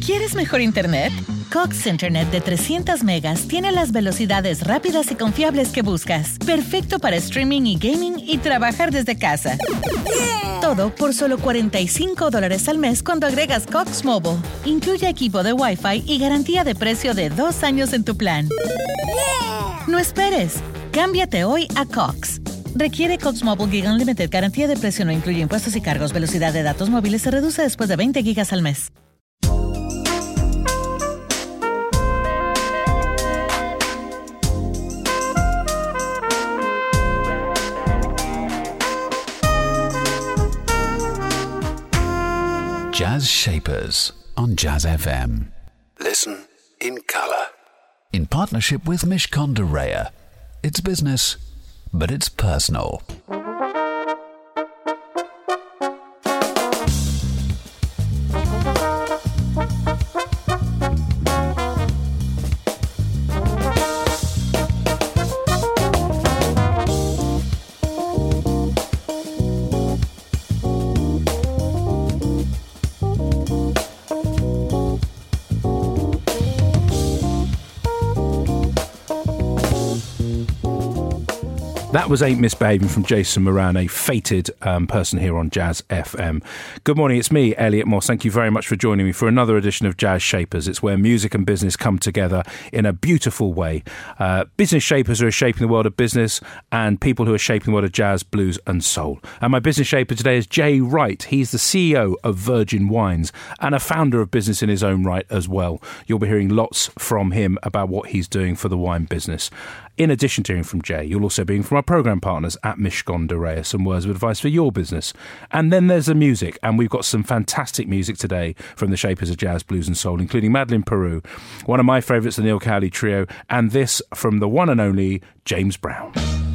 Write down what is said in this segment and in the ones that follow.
¿Quieres mejor internet? Cox Internet de 300 megas tiene las velocidades rápidas y confiables que buscas. Perfecto para streaming y gaming y trabajar desde casa. Todo por solo $45 al mes cuando agregas Cox Mobile. Incluye equipo de Wi-Fi y garantía de precio de 2 años en tu plan. No esperes. Cámbiate hoy a Cox. Requiere Cox Mobile Gig Unlimited. Garantía de precio no incluye impuestos y cargos. Velocidad de datos móviles se reduce después de 20 gigas al mes. Jazz Shapers on Jazz FM. Listen in colour. In partnership with Mishcon de Reya. It's business, but it's personal. That was Ain't Misbehaving from Jason Moran, a fated person here on Jazz FM. Good morning, it's me, Elliot Moss. Thank you very much for joining me for another edition of Jazz Shapers. It's where music and business come together in a beautiful way. Business shapers who are shaping the world of business and people who are shaping the world of jazz, blues and soul. And my business shaper today is Jay Wright. He's the CEO of Virgin Wines and a founder of business in his own right as well. You'll be hearing lots from him about what he's doing for the wine business. In addition to hearing from Jay, you'll also be hearing from our programme partners at Mishcon de Reya, some words of advice for your business. And then there's the music, and we've got some fantastic music today from the shapers of jazz, blues and soul, including Madeleine Peru, one of my favourites, the Neil Cowley Trio, and this from the one and only James Brown.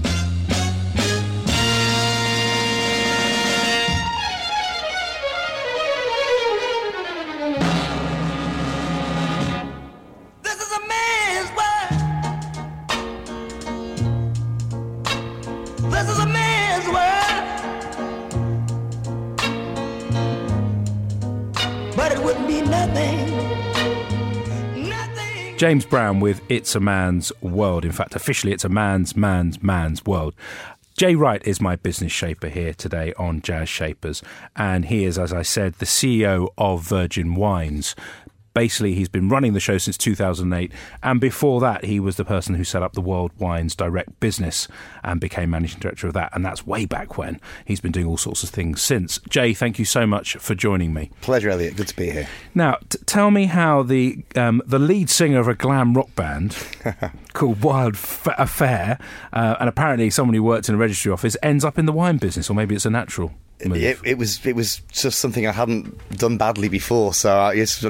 James Brown with It's a Man's World. In fact, officially, it's a man's world. Jay Wright is my business shaper here today on Jazz Shapers. And he is, as I said, the CEO of Virgin Wines. Basically, he's been running the show since 2008, and before that, he was the person who set up the World Wines Direct business and became managing director of that, and that's way back when. He's been doing all sorts of things since. Jay, thank you so much for joining me. Pleasure, Elliot. Good to be here. Now, tell me how the lead singer of a glam rock band called Wild Affair, and apparently someone who worked in a registry office, ends up in the wine business, or maybe it's a natural move. It was just something I hadn't done badly before. So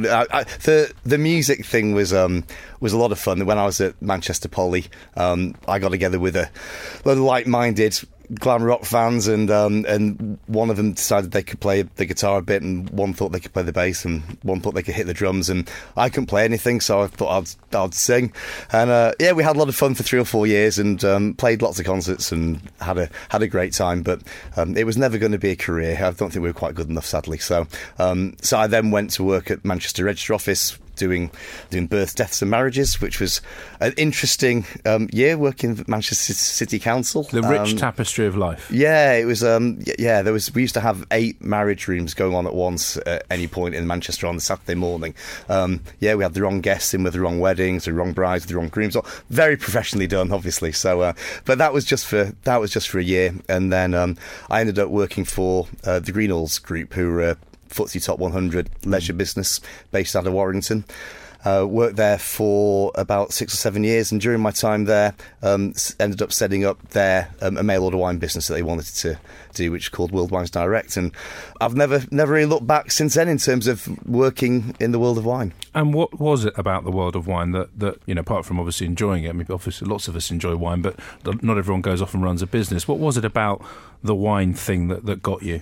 the music thing was a lot of fun. When I was at Manchester Poly, I got together with a lot of like-minded glam rock fans, and one of them decided they could play the guitar a bit, and one thought they could play the bass, and one thought they could hit the drums, and I couldn't play anything, so I thought I'd sing. And we had a lot of fun for 3 or 4 years, and played lots of concerts and had a great time. But it was never going to be a career. I don't think we were quite good enough, sadly. So I then went to work at Manchester Register Office, doing births, deaths and marriages, which was an interesting year, working at Manchester City Council. The rich tapestry of life. Yeah, it was. We used to have 8 marriage rooms going on at once at any point in Manchester on the Saturday morning. We had the wrong guests in with the wrong weddings, the wrong brides, the wrong grooms. Very professionally done, obviously. So, but that was just for a year, and then I ended up working for the Greenhalghs Group, who were FTSE Top 100 leisure business based out of Warrington. Worked there for about 6 or 7 years, and during my time there, ended up setting up their a mail order wine business that they wanted to do, which is called World Wines Direct. And I've never really looked back since then in terms of working in the world of wine. And what was it about the world of wine that apart from obviously enjoying it? I mean, obviously lots of us enjoy wine, but not everyone goes off and runs a business. What was it about the wine thing that got you?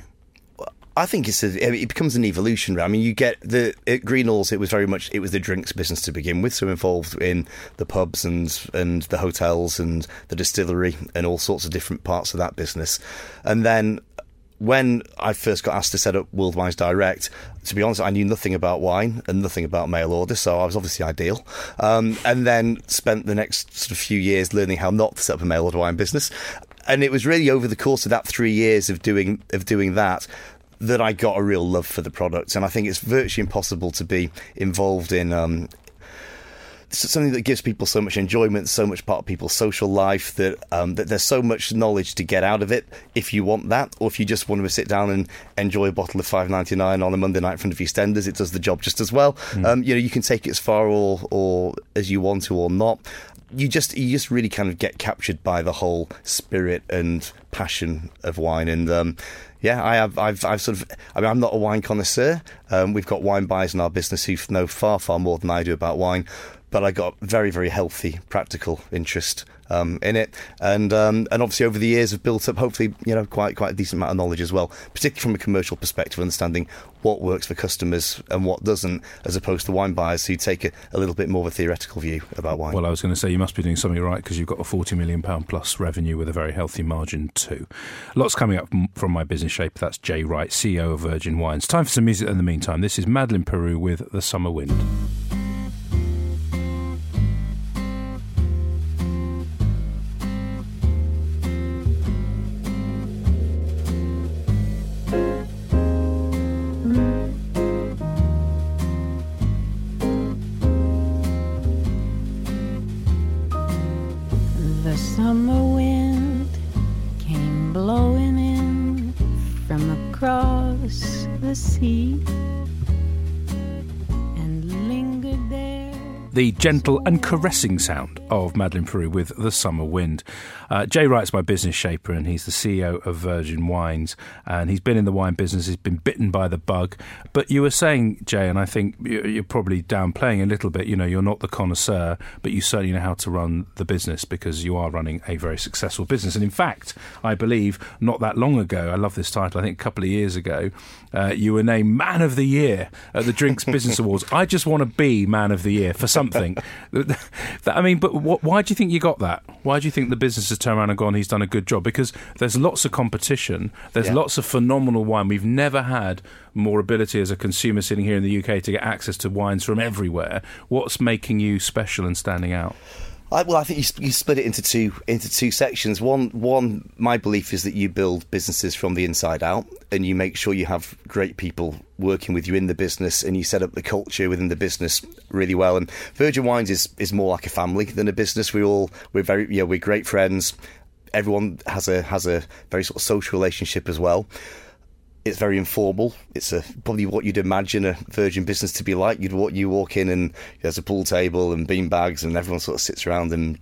I think it becomes an evolution. I mean, you get at Greenhalghs, it was the drinks business to begin with, so involved in the pubs and the hotels and the distillery and all sorts of different parts of that business. And then when I first got asked to set up World Wines Direct, to be honest, I knew nothing about wine and nothing about mail order, so I was obviously ideal. And then spent the next sort of few years learning how not to set up a mail order wine business. And it was really over the course of that 3 years of doing that I got a real love for the product. And I think it's virtually impossible to be involved in something that gives people so much enjoyment, so much part of people's social life, that there's so much knowledge to get out of it if you want that, or if you just want to sit down and enjoy a bottle of $5.99 on a Monday night in front of EastEnders, it does the job just as well. You can take it as far or as you want to or not. You just really kind of get captured by the whole spirit and passion of wine. And I'm not a wine connoisseur. We've got wine buyers in our business who know far, far more than I do about wine. But I got very, very healthy, practical interest in it, and obviously over the years have built up, hopefully, quite a decent amount of knowledge as well, particularly from a commercial perspective, understanding what works for customers and what doesn't, as opposed to wine buyers who take a little bit more of a theoretical view about wine. Well, I was going to say you must be doing something right, because you've got a £40 million plus revenue with a very healthy margin too. Lots coming up from my business shape. That's Jay Wright, CEO of Virgin Wines. Time for some music in the meantime. This is Madeleine Peru with The Summer Wind. Summer wind came blowing in from across the sea and lingered there. The gentle and caressing sound of Madeleine Peru with The Summer Wind. Jay Wright's my business shaper, and he's the CEO of Virgin Wines, and he's been in the wine business, he's been bitten by the bug. But you were saying, Jay, and I think you're probably downplaying a little bit, you're not the connoisseur, but you certainly know how to run the business, because you are running a very successful business. And in fact, I believe not that long ago, I love this title, I think a couple of years ago, you were named Man of the Year at the Drinks Business Awards. I just want to be Man of the Year for something. But why do you think you got that? Why do you think the business has turned around and gone, he's done a good job? Because there's lots of competition, there's lots of phenomenal wine. We've never had more ability as a consumer sitting here in the UK to get access to wines from everywhere. What's making you special and standing out? I think you split it into two sections. One, my belief is that you build businesses from the inside out, and you make sure you have great people working with you in the business, and you set up the culture within the business really well. And Virgin Wines is more like a family than a business. We're great friends. Everyone has a very sort of social relationship as well. It's very informal. It's probably what you'd imagine a Virgin business to be like. You walk in and there's a pool table and bean bags, and everyone sort of sits around and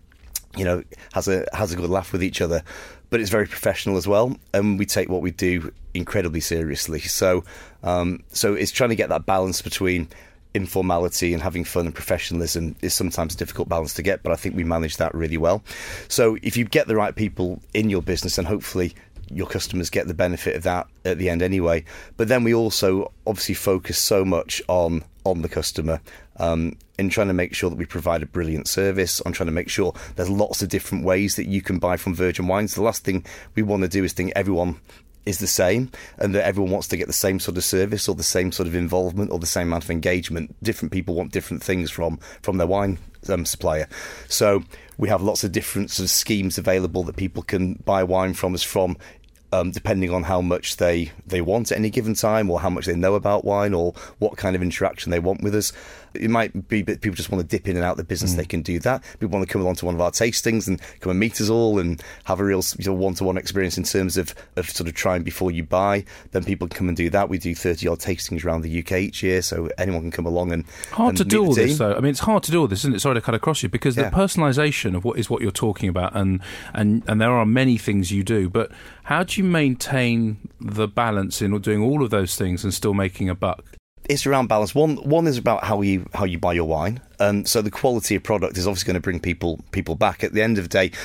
has a good laugh with each other. But it's very professional as well, and we take what we do incredibly seriously. So it's trying to get that balance between informality and having fun and professionalism is sometimes a difficult balance to get, but I think we manage that really well. So if you get the right people in your business, and hopefully your customers get the benefit of that at the end anyway. But then we also obviously focus so much on the customer, in trying to make sure that we provide a brilliant service, on trying to make sure there's lots of different ways that you can buy from Virgin Wines. The last thing we want to do is think everyone is the same and that everyone wants to get the same sort of service or the same sort of involvement or the same amount of engagement. Different people want different things from their wine supplier. So we have lots of different sort of schemes available that people can buy wine from us from, depending on how much they want at any given time, or how much they know about wine, or what kind of interaction they want with us. It might be that people just want to dip in and out the business. They can do that. People want to come along to one of our tastings and come and meet us all and have a real one-to-one experience in terms of sort of trying before you buy. Then people can come and do that. We do 30-odd tastings around the UK each year, so anyone can come along and hard to do all this, though. I mean, it's hard to do all this, isn't it? Sorry to cut across you, because the personalisation of what you're talking about, and there are many things you do, but how do you maintain the balance in doing all of those things and still making a buck? It's around balance. One is about how you buy your wine. So the quality of product is obviously going to bring people back. At the end of the day,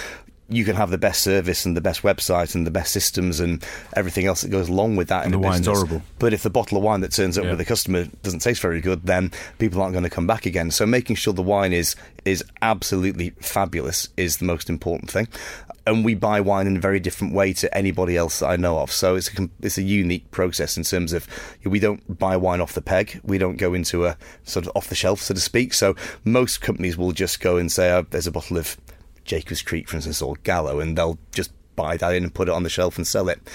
you can have the best service and the best website and the best systems and everything else that goes along with that. And the wine's horrible. But if the bottle of wine that turns up with the customer doesn't taste very good, then people aren't going to come back again. So making sure the wine is absolutely fabulous is the most important thing. And we buy wine in a very different way to anybody else that I know of. So it's a unique process in terms of we don't buy wine off the peg. We don't go into a sort of off the shelf, so to speak. So most companies will just go and say, there's a bottle of Jacob's Creek, for instance, or Gallo, and they'll just buy that in and put it on the shelf and sell it.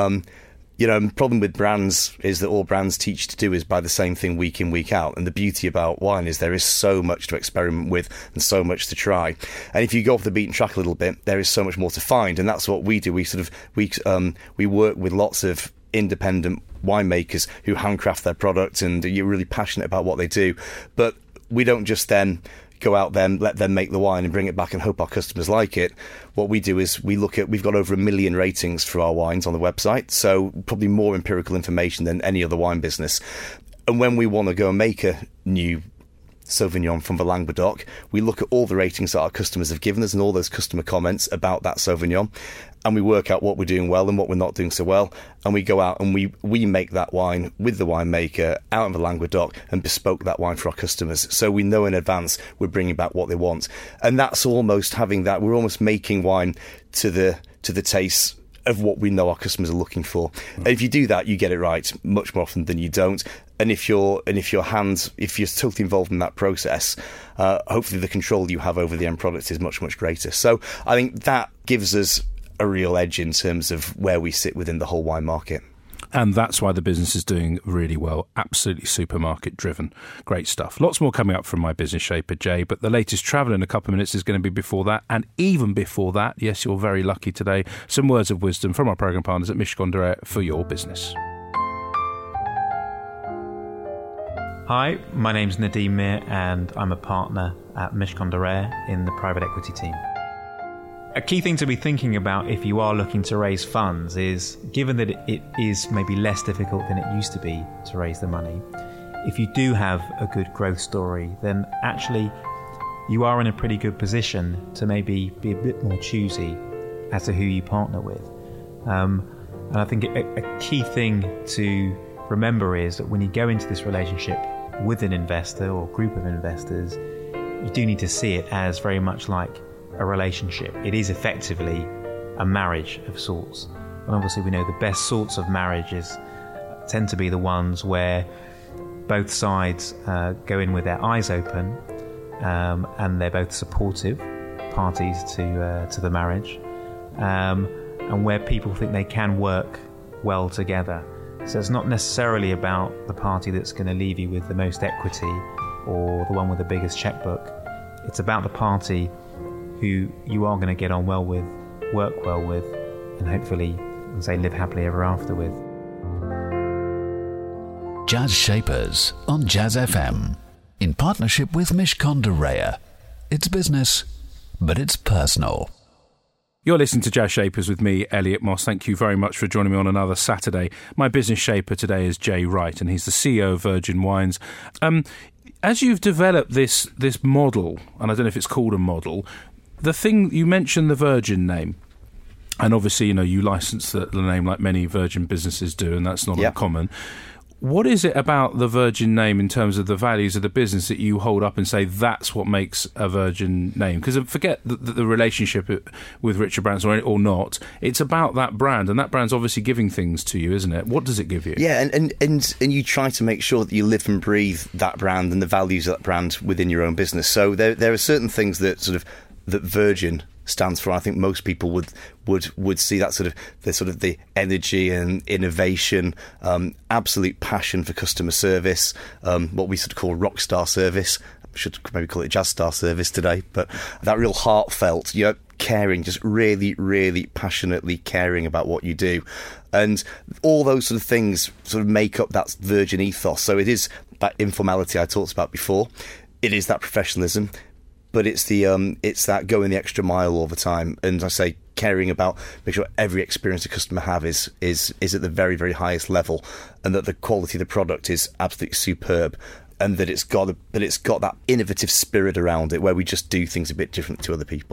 The problem with brands is that all brands teach to do is buy the same thing week in, week out. And the beauty about wine is there is so much to experiment with and so much to try. And if you go off the beaten track a little bit, there is so much more to find. And that's what we do. We work with lots of independent winemakers who handcraft their product, and you're really passionate about what they do. But we don't just then go out there and let them make the wine and bring it back and hope our customers like it. What we do is we've got over 1 million ratings for our wines on the website, so probably more empirical information than any other wine business. And when we want to go and make a new Sauvignon from the Languedoc, we look at all the ratings that our customers have given us and all those customer comments about that Sauvignon, and we work out what we're doing well and what we're not doing so well, and we go out and we make that wine with the winemaker out in the Languedoc and bespoke that wine for our customers, so we know in advance we're bringing back what they want. And that's almost having that, we're almost making wine to the taste of what we know our customers are looking for. And if you do that, you get it right much more often than you don't. And if you're totally involved in that process, hopefully the control you have over the end product is much, much greater. So I think that gives us a real edge in terms of where we sit within the whole wine market. And that's why the business is doing really well. Absolutely supermarket driven. Great stuff. Lots more coming up from my business shaper, Jay, but the latest travel in a couple of minutes is going to be before that. And even before that, yes, you're very lucky today, some words of wisdom from our programme partners at Mishcon de Reya for your business. Hi, my name's Nadeem Mir and I'm a partner at Mishcon de Reya in the private equity team. A key thing to be thinking about if you are looking to raise funds is, given that it is maybe less difficult than it used to be to raise the money, if you do have a good growth story, then actually you are in a pretty good position to maybe be a bit more choosy as to who you partner with. And I think a key thing to remember is that when you go into this relationship with an investor or group of investors, you do need to see it as very much like a relationship. It is effectively a marriage of sorts. And obviously we know the best sorts of marriages tend to be the ones where both sides go in with their eyes open and they're both supportive parties to the marriage, and where people think they can work well together. So it's not necessarily about the party that's going to leave you with the most equity or the one with the biggest checkbook. It's about the party who you are going to get on well with, work well with, and hopefully, live happily ever after with. Jazz Shapers on Jazz FM, in partnership with Mishcon de Reya. It's business, but it's personal. You're listening to Jazz Shapers with me, Elliot Moss. Thank you very much for joining me on another Saturday. My business shaper today is Jay Wright, and he's the CEO of Virgin Wines. As you've developed this model, and I don't know if it's called a model, the thing you mentioned, the Virgin name, and obviously you license the name like many Virgin businesses do, and that's not uncommon. What is it about the Virgin name in terms of the values of the business that you hold up and say that's what makes a Virgin name? Because forget the relationship with Richard Branson or not. It's about that brand, and that brand's obviously giving things to you, isn't it? What does it give you? Yeah, and you try to make sure that you live and breathe that brand and the values of that brand within your own business. So there are certain things that that Virgin stands for. I think most people would see that sort of the energy and innovation, absolute passion for customer service, what we sort of call rock star service. I should maybe call it jazz star service today, but that real heartfelt, caring, just really, really passionately caring about what you do. And all those sort of things sort of make up that Virgin ethos. So it is that informality I talked about before. It is that professionalism. But it's that going the extra mile all the time, and I say caring about make sure every experience a customer have is at the very, very highest level, and that the quality of the product is absolutely superb, and that it's got that innovative spirit around it where we just do things a bit different to other people.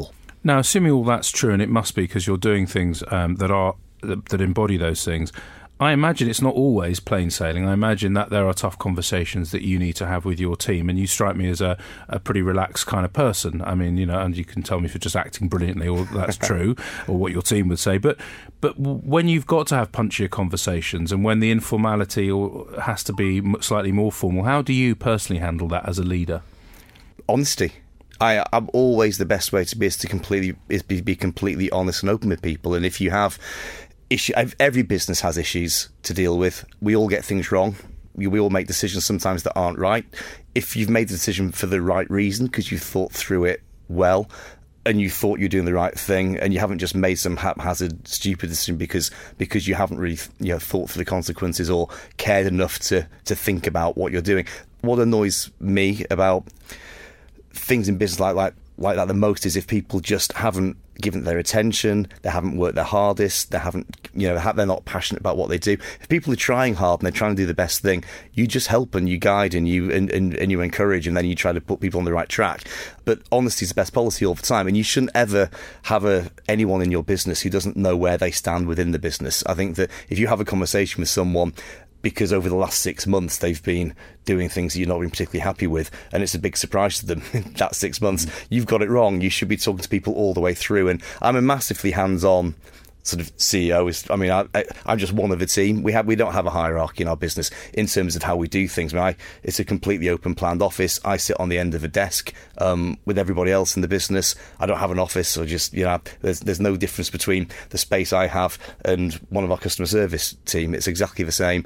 Now, assuming all that's true, and it must be because you're doing things that embody those things, I imagine it's not always plain sailing. I imagine that there are tough conversations that you need to have with your team, and you strike me as a pretty relaxed kind of person. I mean, and you can tell me if you're just acting brilliantly or that's true, or what your team would say. But when you've got to have punchier conversations, and when the informality has to be slightly more formal, how do you personally handle that as a leader? Honesty. I'm always the best way to be is to be completely honest and open with people. And if you have every business has issues to deal with. We all get things wrong. We all make decisions sometimes that aren't right. If you've made the decision for the right reason, because you've thought through it well, and you thought you're doing the right thing, and you haven't just made some haphazard, stupid decision because you haven't really thought through the consequences or cared enough to think about what you're doing. What annoys me about things in business like that the most is if people just haven't given their attention, they haven't worked their hardest, they're not passionate about what they do. If people are trying hard and they're trying to do the best thing, you just help and you guide and you encourage, and then you try to put people on the right track. But honesty is the best policy all the time, and you shouldn't ever have anyone in your business who doesn't know where they stand within the business. I think that if you have a conversation with someone because over the last 6 months they've been doing things that you're not been particularly happy with, and it's a big surprise to them that 6 months, you've got it wrong. You should be talking to people all the way through. And I'm a massively hands-on sort of CEO. I'm just one of a team. We don't have a hierarchy in our business in terms of how we do things. It's a completely open planned office. I sit on the end of a desk with everybody else in the business. I don't have an office, or just there's no difference between the space I have and one of our customer service team. It's exactly the same.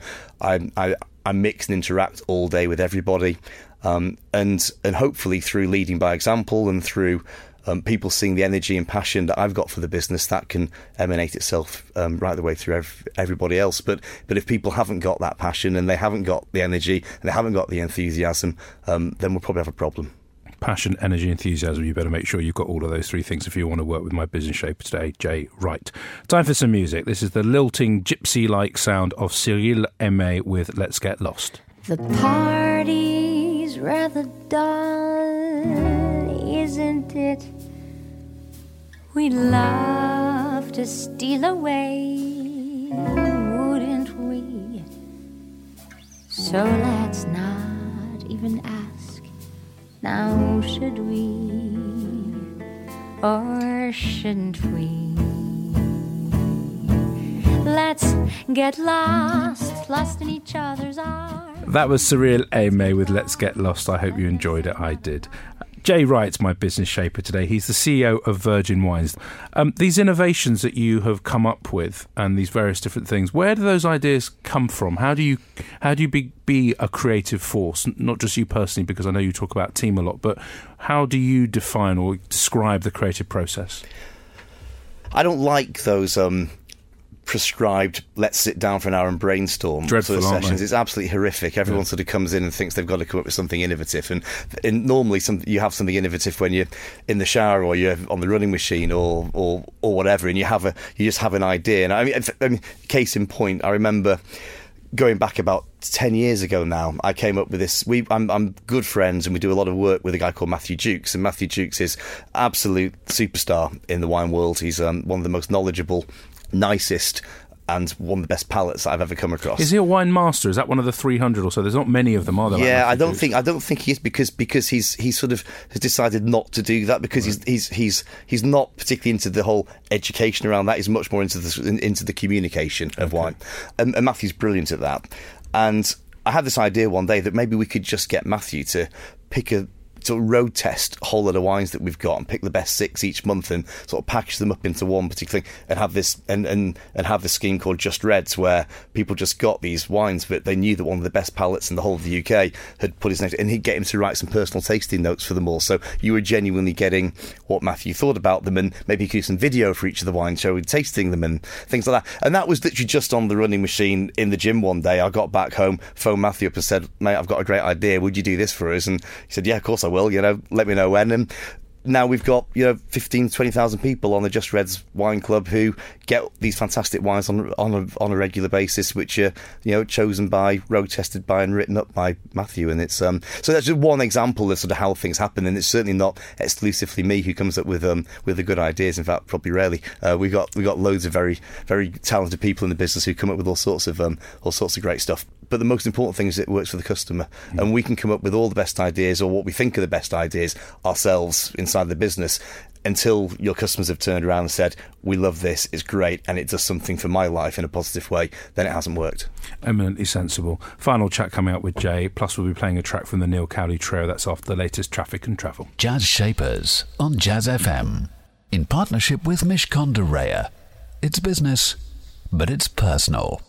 I mix and interact all day with everybody, and hopefully through leading by example and through people seeing the energy and passion that I've got for the business, that can emanate itself right the way through everybody else. But if people haven't got that passion, and they haven't got the energy, and they haven't got the enthusiasm, then we'll probably have a problem. Passion, energy, enthusiasm. You better make sure you've got all of those three things if you want to work with my business shaper today, Jay Wright. Time for some music. This is the lilting, gypsy-like sound of Cyril Aimé with Let's Get Lost. The party's rather dull, isn't it? We'd love to steal away, wouldn't we? So let's not even ask, now should we, or shouldn't we? Let's get lost in each other's arms. That was Cyril Aimé with Let's Get Lost. I hope you enjoyed it. I did. Jay Wright's my business shaper today. He's the CEO of Virgin Wines. These innovations that you have come up with and these various different things, where do those ideas come from? How do you be a creative force? Not just you personally, because I know you talk about team a lot, but how do you define or describe the creative process? I don't like those prescribed, let's sit down for an hour and brainstorm Dreadful, sort of sessions. It's absolutely horrific. Everyone sort of comes in and thinks they've got to come up with something innovative, and normally you have something innovative when you're in the shower or you're on the running machine or whatever, and you just have an idea. And I mean, case in point, I remember going back about 10 years ago now, I came up with this. I'm good friends, and we do a lot of work with a guy called Matthew Jukes, and Matthew Jukes is absolute superstar in the wine world. He's one of the most knowledgeable, nicest, and one of the best palates that I've ever come across. Is he a wine master? Is that one of the 300 or so? There's not many of them, are there? Yeah, I don't think he is, because he's sort of has decided not to do that, because he's not particularly into the whole education around that. He's much more into the communication of wine, and Matthew's brilliant at that. And I had this idea one day that maybe we could just get Matthew to pick a sort of road test a whole lot of wines that we've got and pick the best 6 each month and sort of package them up into one particular thing, and have this and have this scheme called Just Reds, where people just got these wines, but they knew that one of the best palates in the whole of the UK had put his name, and he'd get him to write some personal tasting notes for them all, so you were genuinely getting what Matthew thought about them, and maybe he could do some video for each of the wines showing tasting them and things like that. And that was literally just on the running machine in the gym one day. I got back home, phoned Matthew up and said, mate, I've got a great idea, would you do this for us? And he said, yeah, of course I will, let me know when. And now we've got 15,000 to 20,000 people on the Just Reds Wine Club who get these fantastic wines on a regular basis, which are chosen by, road tested by, and written up by Matthew. And it's so that's just one example of sort of how things happen. And it's certainly not exclusively me who comes up with the good ideas. In fact, probably rarely. We got loads of very, very talented people in the business who come up with all sorts of great stuff. But the most important thing is it works for the customer, and we can come up with all the best ideas, or what we think are the best ideas, ourselves inside the business, until your customers have turned around and said, we love this, it's great, and it does something for my life in a positive way. Then it hasn't worked. Eminently sensible. Final chat coming up with Jay, plus we'll be playing a track from the Neil Cowley Trio. That's after the latest Traffic and Travel. Jazz Shapers on Jazz FM, in partnership with Mishcon de Reya. It's business, but it's personal.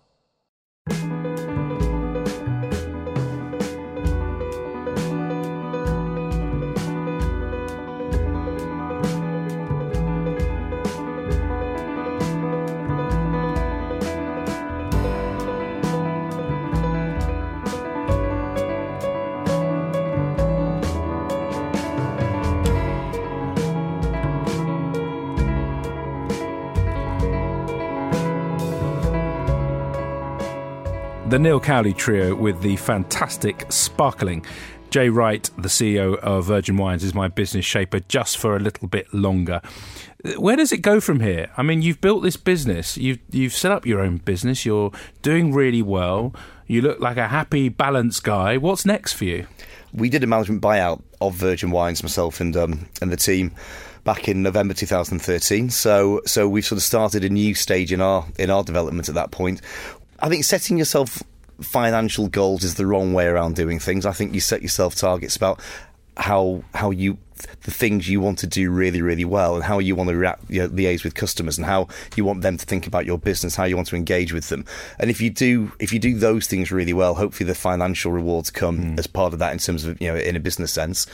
The Neil Cowley Trio with the fantastic sparkling Jay Wright, the CEO of Virgin Wines, is my business shaper just for a little bit longer. Where does it go from here? I mean, you've built this business, you've set up your own business, you're doing really well, you look like a happy, balanced guy. What's next for you? We did a management buyout of Virgin Wines, myself and the team, back in November 2013. So we've sort of started a new stage in our development at that point. I think setting yourself financial goals is the wrong way around doing things. I think you set yourself targets about how the things you want to do really, really well, and how you want to liaise with customers, and how you want them to think about your business, how you want to engage with them. And if you do those things really well, hopefully the financial rewards come as part of that, in terms of in a business sense.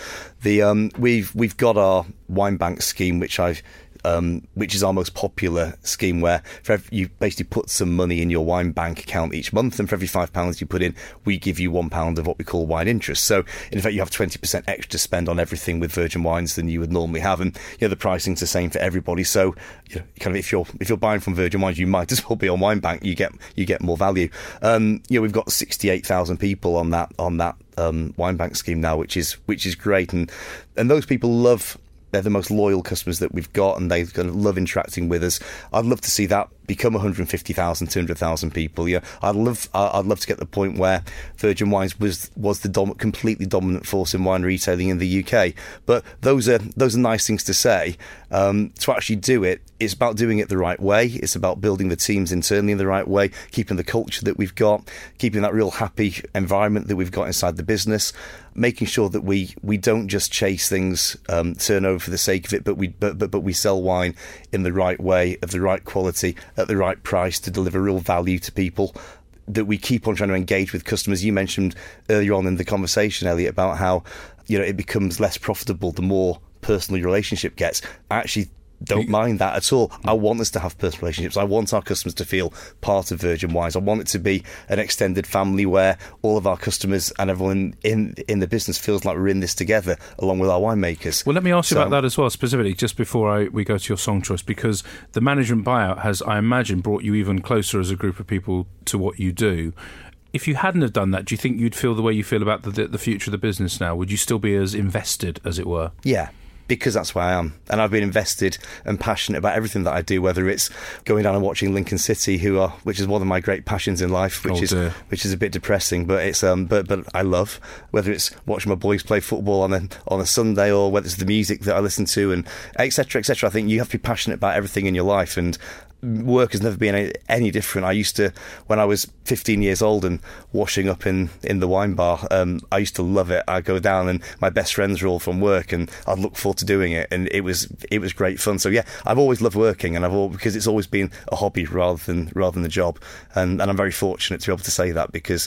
We've got our wine bank scheme, which is our most popular scheme, where you basically put some money in your wine bank account each month, and for every £5 you put in, we give you £1 of what we call wine interest. So in fact, you have 20% extra to spend on everything with Virgin Wines than you would normally have, and the pricing's the same for everybody. So kind of if you're buying from Virgin Wines, you might as well be on wine bank. You get more value. We've got 68,000 people on that wine bank scheme now, which is great, and those people they're the most loyal customers that we've got, and they kind of love interacting with us. I'd love to see that become 150,000, 200,000 people. I'd love to get the point where Virgin Wines was the completely dominant force in wine retailing in the UK. But those are nice things to say. To actually do it, it's about doing it the right way. It's about building the teams internally in the right way, keeping the culture that we've got, keeping that real happy environment that we've got inside the business, making sure that we don't just chase things, turnover for the sake of it, but we sell wine in the right way, of the right quality, at the right price, to deliver real value to people, that we keep on trying to engage with customers. You mentioned earlier on in the conversation, Elliot, about how it becomes less profitable the more personal your relationship gets. I actually don't mind that at all. I want us to have personal relationships. I want our customers to feel part of Virgin Wines. I want it to be an extended family where all of our customers and everyone in the business feels like we're in this together, along with our winemakers. Well, let me ask you about that as well, specifically, just before we go to your song choice, because the management buyout has, I imagine, brought you even closer as a group of people to what you do. If you hadn't have done that, do you think you'd feel the way you feel about the future of the business now? Would you still be as invested, as it were? Yeah. Because that's where I am, and I've been invested and passionate about everything that I do. Whether it's going down and watching Lincoln City, which is one of my great passions in life, which is a bit depressing, but it's but I love. Whether it's watching my boys play football on a Sunday, or whether it's the music that I listen to, and etc. etc. I think you have to be passionate about everything in your life, and work has never been any different. I used to, when I was 15 years old and washing up in the wine bar, I used to love it. I'd go down and my best friends were all from work, and I'd look forward to doing it, and it was great fun. So yeah, I've always loved working, and because it's always been a hobby rather than a job, and I'm very fortunate to be able to say that, because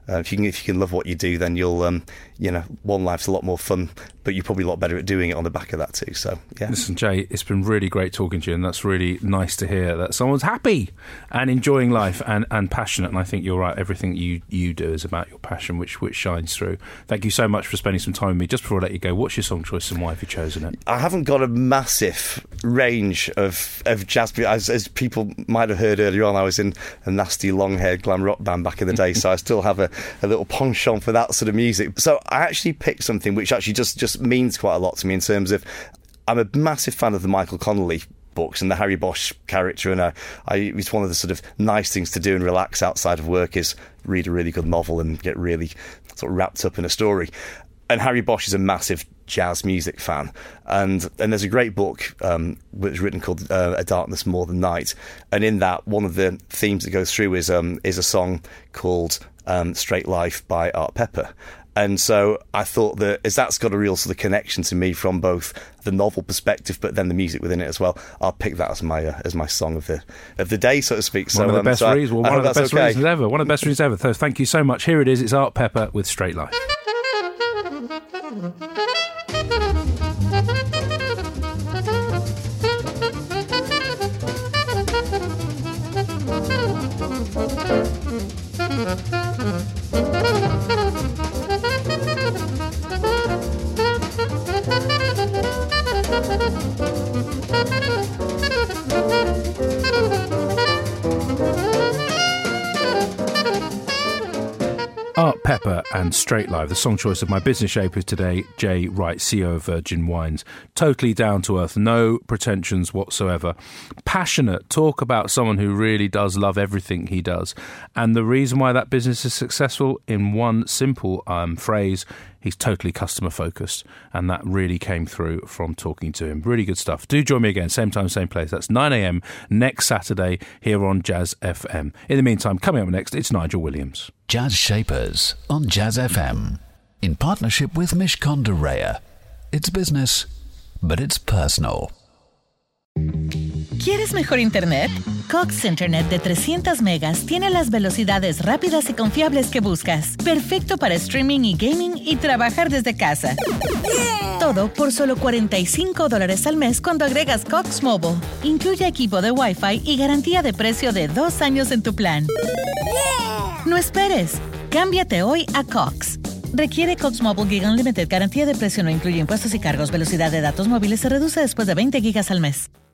If you can love what you do, then you'll, one life's a lot more fun, but you're probably a lot better at doing it on the back of that too. So, yeah. Listen, Jay, it's been really great talking to you, and that's really nice to hear that someone's happy and enjoying life and passionate. And I think you're right. Everything you do is about your passion, which shines through. Thank you so much for spending some time with me. Just before I let you go, what's your song choice and why have you chosen it? I haven't got a massive range of jazz. As people might have heard earlier on, I was in a nasty long-haired glam rock band back in the day, so I still have a little penchant for that sort of music. So I actually picked something which actually just means quite a lot to me in terms of, I'm a massive fan of the Michael Connelly books and the Harry Bosch character, and it's one of the sort of nice things to do and relax outside of work is read a really good novel and get really sort of wrapped up in a story. And Harry Bosch is a massive jazz music fan, and there's a great book which is written called A Darkness More Than Night, and in that, one of the themes that goes through is a song called Straight Life by Art Pepper. And so I thought that as that's got a real sort of connection to me from both the novel perspective, but then the music within it as well, I'll pick that as my song of the day, so to speak. One of the best reasons. One of the best reasons ever. One of the best reasons ever. So thank you so much. Here it is. It's Art Pepper with Straight Life. Art Pepper and Straight Life, the song choice of my business shaper today, Jay Wright, CEO of Virgin Wines. Totally down to earth, no pretensions whatsoever. Passionate, talk about someone who really does love everything he does. And the reason why that business is successful, in one simple phrase, he's totally customer focused, and that really came through from talking to him. Really good stuff. Do join me again, same time, same place. That's 9 a.m. next Saturday here on Jazz FM. In the meantime, coming up next, it's Nigel Williams. Jazz Shapers on Jazz FM, in partnership with Mishcon de Reya. It's business, but it's personal. ¿Quieres mejor internet? Cox Internet de 300 megas tiene las velocidades rápidas y confiables que buscas. Perfecto para streaming y gaming y trabajar desde casa. Todo por solo $45 al mes cuando agregas Cox Mobile. Incluye equipo de Wi-Fi y garantía de precio de 2 años en tu plan. No esperes. Cámbiate hoy a Cox. Requiere Cox Mobile Gig Unlimited. Garantía de precio no incluye impuestos y cargos. Velocidad de datos móviles se reduce después de 20 gigas al mes.